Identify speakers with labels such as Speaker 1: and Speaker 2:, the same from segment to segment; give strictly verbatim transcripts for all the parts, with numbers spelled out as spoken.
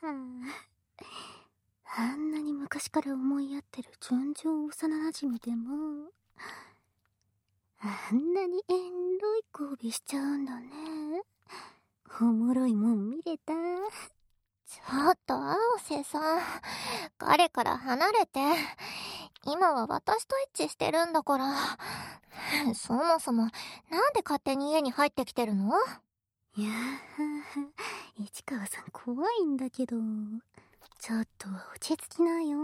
Speaker 1: あんなに昔から思い合ってる純情幼馴染でも、あんなにエンロい交尾しちゃうんだね。おもろいもん見れた。
Speaker 2: ちょっと青瀬さん、彼から離れて。今は私とエッチしてるんだから。そもそもなんで勝手に家に入ってきてるの？
Speaker 1: いやー、市川さん怖いんだけど、ちょっと落ち着きなよ。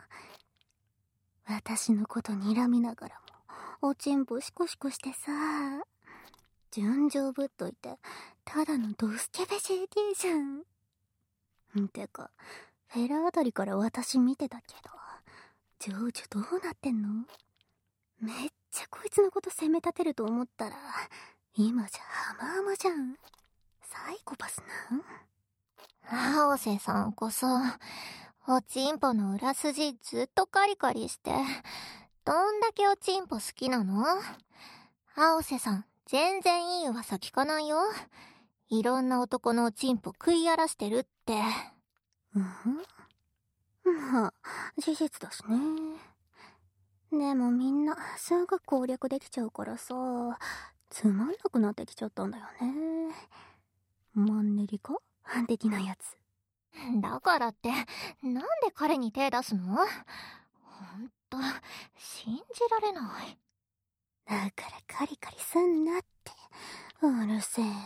Speaker 1: 私のこと睨みながらもおちんぽシコシコしてさ、純情ぶっといてただのドスケベ ジェーティー じゃん。んてかフェラあたりから私見てたけど、情緒どうなってんの？めっちゃこいつのこと責め立てると思ったら、今じゃハマハマじゃん。サイコパスなん？
Speaker 2: 青瀬さんこそ、おちんぽの裏筋ずっとカリカリして、どんだけおちんぽ好きなの？青瀬さん、全然いい噂聞かないよ。いろんな男のおちんぽ食い荒らしてるって。
Speaker 1: うん？まあ、事実だしね。でもみんなすぐ攻略できちゃうからさ、つまんなくなってきちゃったんだよね。マンネリか的なやつ。
Speaker 2: だからって、なんで彼に手出すの？ほんと、信じられない。
Speaker 1: だからカリカリすんなって。うるせえな。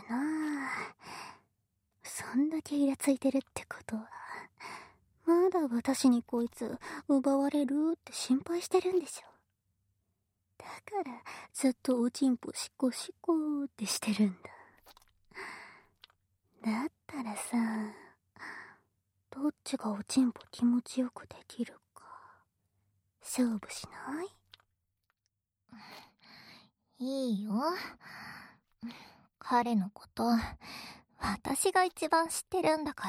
Speaker 1: そんだけイラついてるってことは、まだ私にこいつ奪われるって心配してるんでしょ。だからずっとおちんぽシコシコってしてるんだ。だったらさ、どっちがおちんぽ気持ちよくできるか勝負しない？
Speaker 2: いいよ。彼のこと、私が一番知ってるんだから。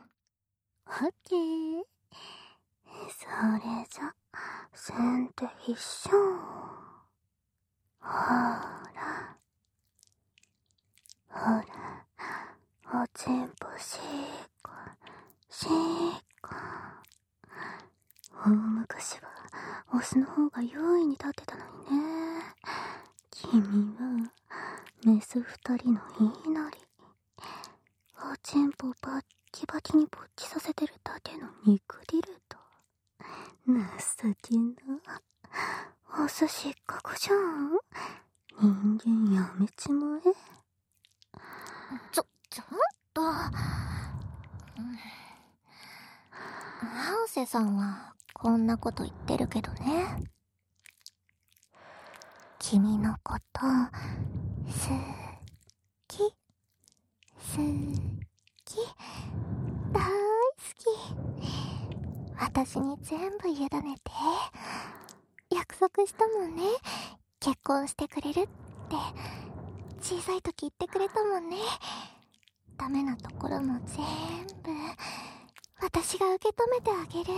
Speaker 1: オッケー。それじゃ、先手必勝。ほら。ほら。おちんぽしーこ、しーこ。大昔は、オスの方が優位に立ってたのにね。君は、メス二人の言いなり。おちんぽバッキバキに勃起させてるだけの肉ディルド。情けな。オス失格じゃん。人間やめちまえ。
Speaker 2: ちょ、ちょっと。青瀬さんはこんなこと言ってるけどね。君のこと、すき、すき、大好き。私に全部委ねて。約束したもんね。結婚してくれるって。小さい時言ってくれたもんね。ダメなところも全部私が受け止めてあげる。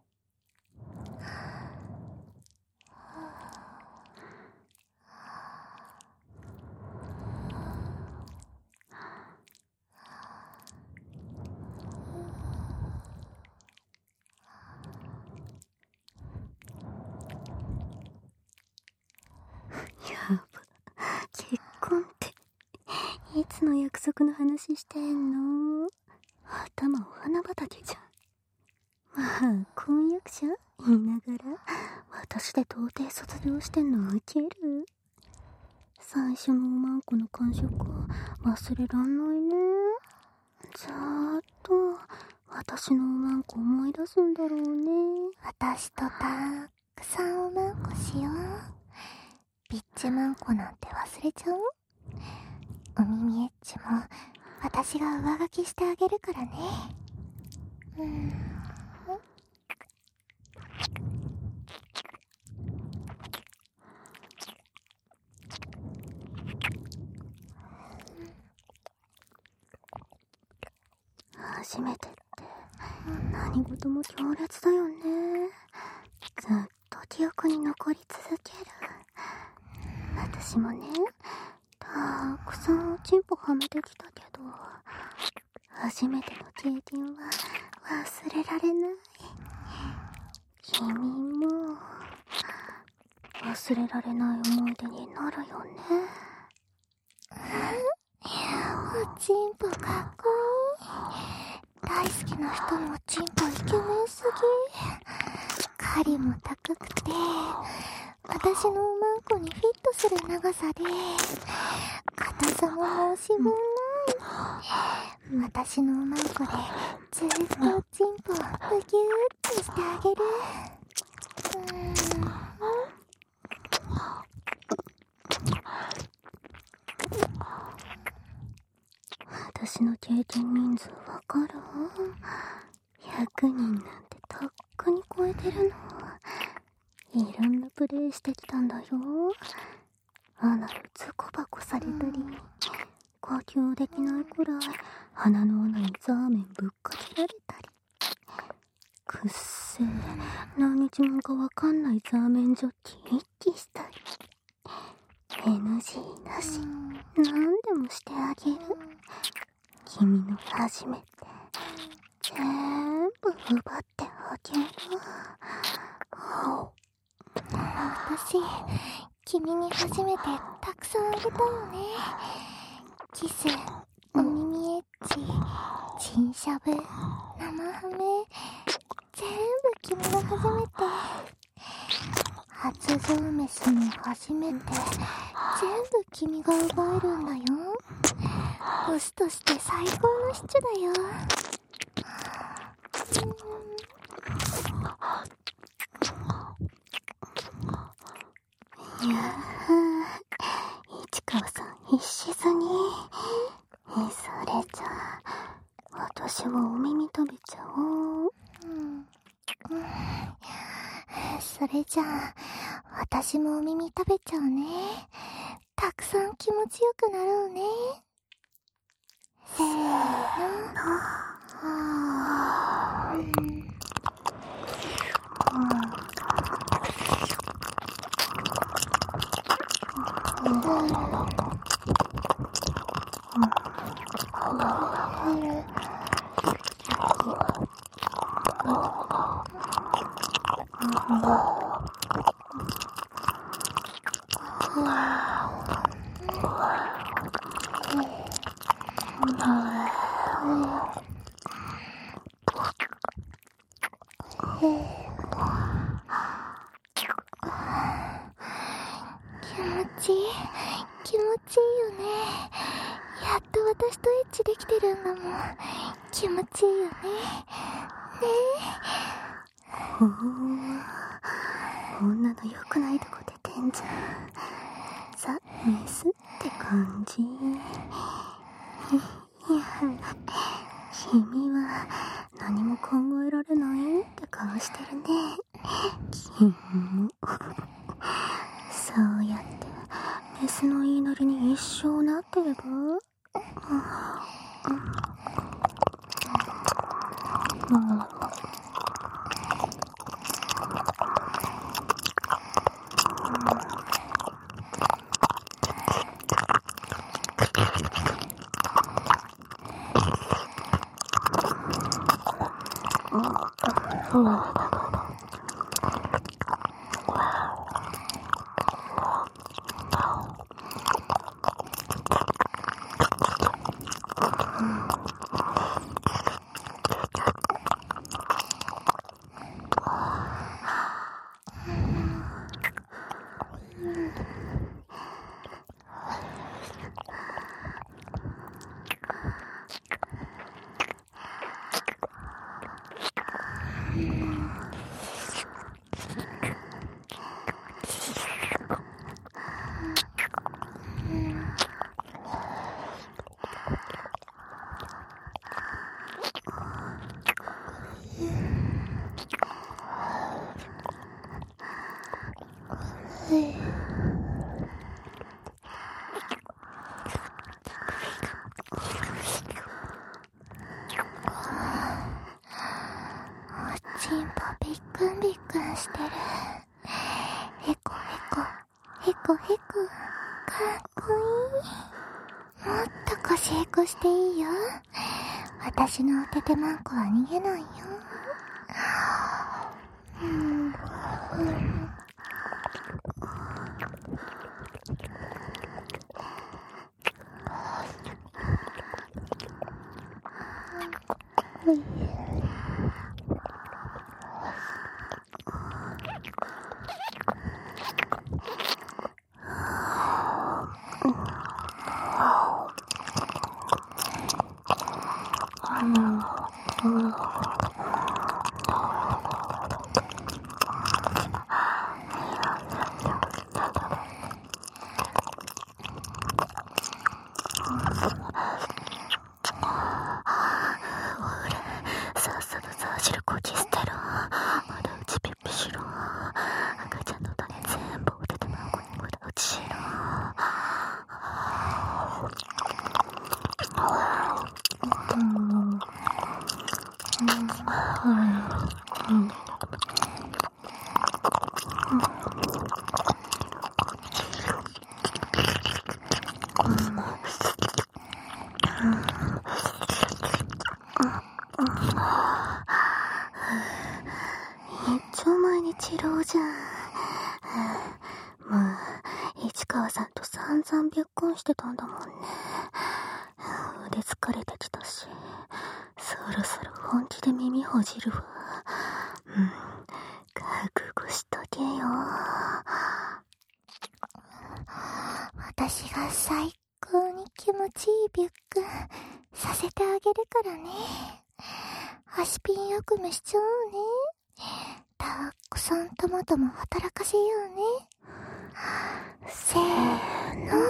Speaker 1: やば、結婚っていつの約束の話してんの？頭お花畑じゃん。まあ婚約者言いながら私で到底卒業してんのウケる。最初のおまんこの感触忘れらんないね。ずーっと私のおまんこ思い出すんだろうね。
Speaker 2: 私とたくさんおまんこしよう。ビッチマンコなんて忘れちゃう？お耳エッチも私が上書きしてあげるからね。うーん。
Speaker 1: 初めてって何事も強烈だよね。ずっと記憶に残り続ける。私もね、たくさんおちんぽはめてきたけど、初めての経験は忘れられない。君も忘れられない思い出になるよね。
Speaker 2: おちんぽかっこいい。大好きな人のおちんぽイケメンすぎ。針も高くて私のおまんこにフィットする長さで、硬さも申し分ない。私のおまんこでずっとおちんぽをブギューってしてあげる。うーん
Speaker 1: 私の経験人数わかる？ひゃくにんなんてとっくに超えてるの。いろんなプレイしてきたんだよ。アナルズコバコされたり、呼吸できないくらい鼻の穴にザーメンぶっかけられたり、くっせー何日もかわかんないザーメンジョッキ一気したり、 エヌジー なし何でもしてあげる。君の初めて全部奪ってあげる。
Speaker 2: 私、君に初めてたくさんあげたよね。キス、お耳エッチ、チンしゃぶ、生ハメ、全部君が初めて。初ゾウメスも初めて、全部君が奪えるんだよ。オスとして最高のシチュだよ。
Speaker 1: いやー、市川さん必死すぎ。それじゃあ私はお耳食べちゃおう。
Speaker 2: うんうん、それじゃあ私もお耳食べちゃうね。たくさん気持ちよくなろうね。せーの。はー、うん、気持ちいい、気持ちいいよね。やっと私とエッチできてるんだもん。気持ちいいよね。ねえ。
Speaker 1: ほー、女の良くないとこ出てんじゃん。さ、メスって感じ。いや、君は何も考えられないって顔してるね。君もそうやってメスの言いなりに一生なってれば。
Speaker 2: おちんぽびっくんびっくんしてる。へこへこ、へこへこ、かっこいい。もっと腰へこしていいよ。 私のおててまんこは逃げないよ。うん、
Speaker 1: さっさとさあ汁こじ捨てろ。まだうちピッピしろ。赤ちゃんの種全部おててまんこに無駄打ちしろ。一丁前に治療じゃん。まあ市川さんと散々別婚してたんだもんね。腕疲れてきたし、そろそろ本気で耳ほじるわ。うん、覚悟しとけよ。
Speaker 2: 私が最高に気持ちいいビュックさせてあげるからね。足ピン悪夢しちゃおうね。たくさんトマトも働かせようね。せーの。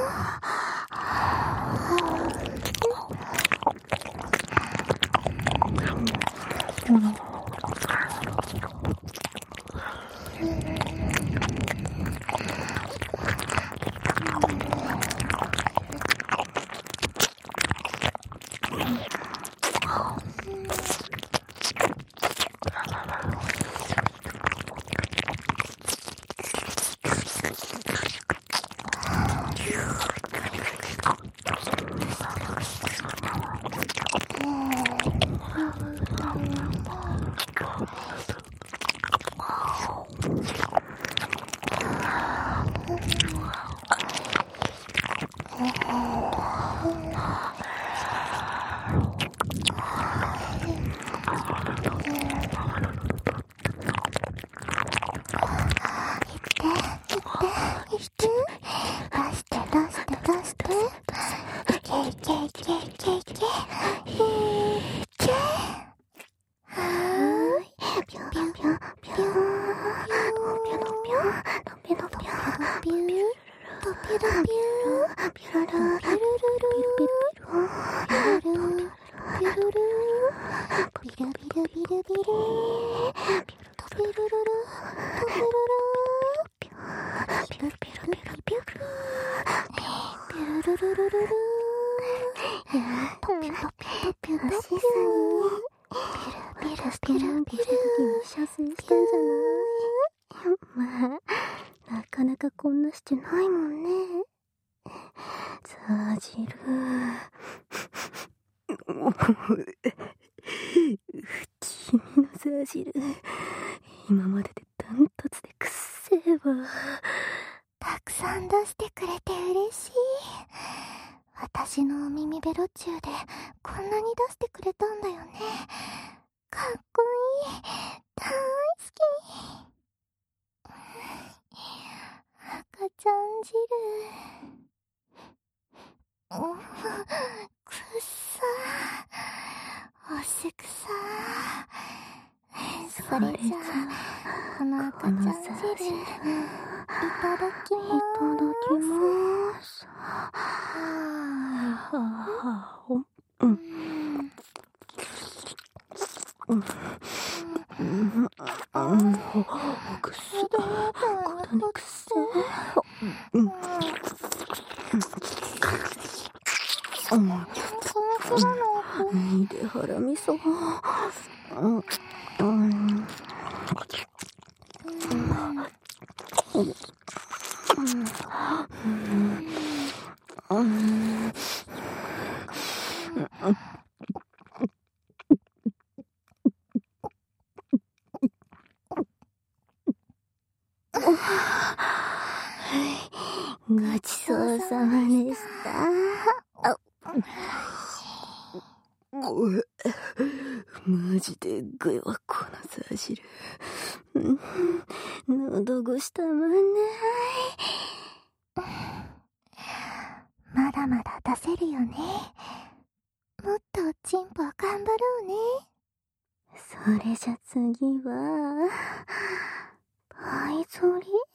Speaker 2: なかなかこんなしてないもんね。さじる。君のさじる、今まででダントツでくっせえわ。 たくさん出してくれて嬉しい。私のお耳ベロ中でこんなに出してくれたんだよね。かっこいい。大好き。赤ちゃん汁。うっ、くっさ。おしくさ。それじゃあ、この赤ちゃん汁、いただきまーす。
Speaker 1: いただきます。はあ、うん。うん。うん。うん。くっせえ。小谷くっせえ。うん。うん。うん。で、腹みそ。うん。うん。 ごちそうさまでした。あ、ごえ、マジでぐいわ、このさ汁。喉越したまんない。
Speaker 2: まだまだ出せるよね。もっとチンポ頑張ろうね。
Speaker 1: それじゃ次は、パイゾリ